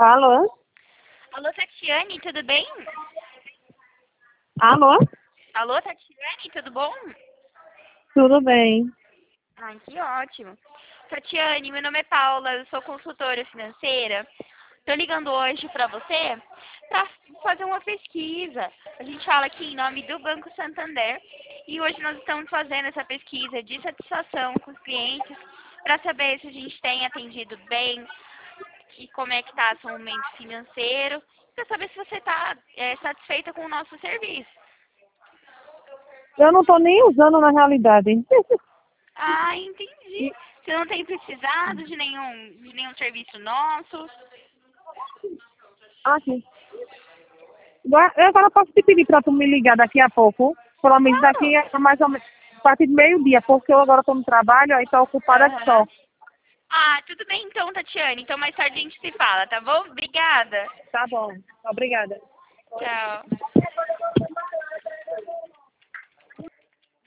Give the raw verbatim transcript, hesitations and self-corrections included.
Alô? Alô, Tatiane, tudo bem? Alô? Alô, Tatiane, tudo bom? Tudo bem. Ai, que ótimo. Tatiane, meu nome é Paula, eu sou consultora financeira. Estou ligando hoje para você para fazer uma pesquisa. A gente fala aqui em nome do Banco Santander e hoje nós estamos fazendo essa pesquisa de satisfação com os clientes para saber se a gente tem atendido bem e como é que está seu momento financeiro, para saber se você está é, satisfeita com o nosso serviço. Eu não estou nem usando na realidade. Ah, entendi. Você não tem precisado de nenhum, de nenhum serviço nosso? Aqui. Agora eu agora posso te pedir para tu me ligar daqui a pouco, pelo menos daqui Claro. a mais ou menos a partir do meio-dia, porque eu agora estou no trabalho, aí estou ocupada só. Aham. Ah, tudo bem então, Tatiane. Então mais tarde a gente se fala, tá bom? Obrigada. Tá bom. Obrigada. Tchau.